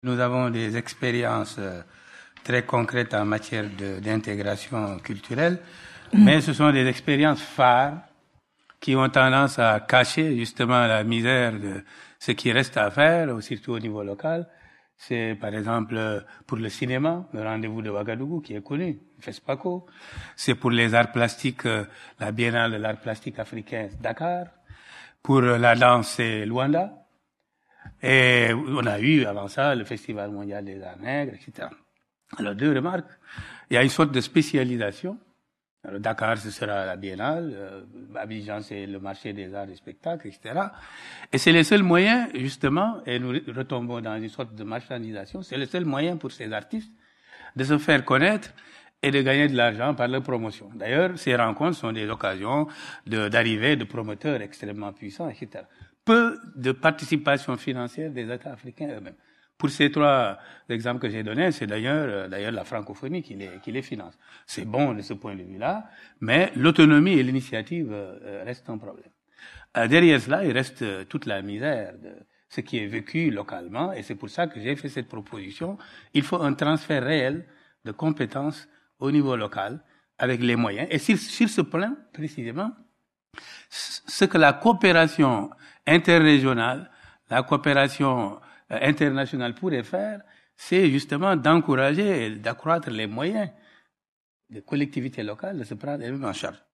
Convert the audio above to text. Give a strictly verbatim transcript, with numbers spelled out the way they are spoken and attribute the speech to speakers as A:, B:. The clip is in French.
A: Nous avons des expériences très concrètes en matière d'intégration culturelle, mmh. mais ce sont des expériences phares qui ont tendance à cacher justement la misère de ce qui reste à faire, surtout au niveau local. C'est par exemple pour le cinéma, le rendez-vous de Ouagadougou qui est connu, FESPACO. C'est pour les arts plastiques, la Biennale de l'art plastique africain, Dakar. Pour la danse, c'est Luanda. Et on a eu avant ça le Festival mondial des arts nègres, et cetera. Alors deux remarques. Il y a une sorte de spécialisation. Alors Dakar, ce sera la Biennale. Euh, Abidjan, c'est le marché des arts et spectacles, et cetera. Et c'est le seul moyen, justement, et nous retombons dans une sorte de marchandisation, c'est le seul moyen pour ces artistes de se faire connaître et de gagner de l'argent par leur promotion. D'ailleurs, ces rencontres sont des occasions de, d'arrivée de promoteurs extrêmement puissants, et cetera. Peu de participation financière des États africains eux-mêmes. Pour ces trois exemples que j'ai donnés, c'est d'ailleurs, d'ailleurs la francophonie qui les, qui les finance. C'est bon de ce point de vue-là, mais l'autonomie et l'initiative euh, restent un problème. Euh, derrière cela, il reste euh, toute la misère de ce qui est vécu localement, et c'est pour ça que j'ai fait cette proposition. Il faut un transfert réel de compétences au niveau local, avec les moyens. Et sur, sur ce plan, précisément, ce que la coopération interrégionale, la coopération euh, internationale pourrait faire, c'est justement d'encourager et d'accroître les moyens des collectivités locales de se prendre elles-mêmes en charge.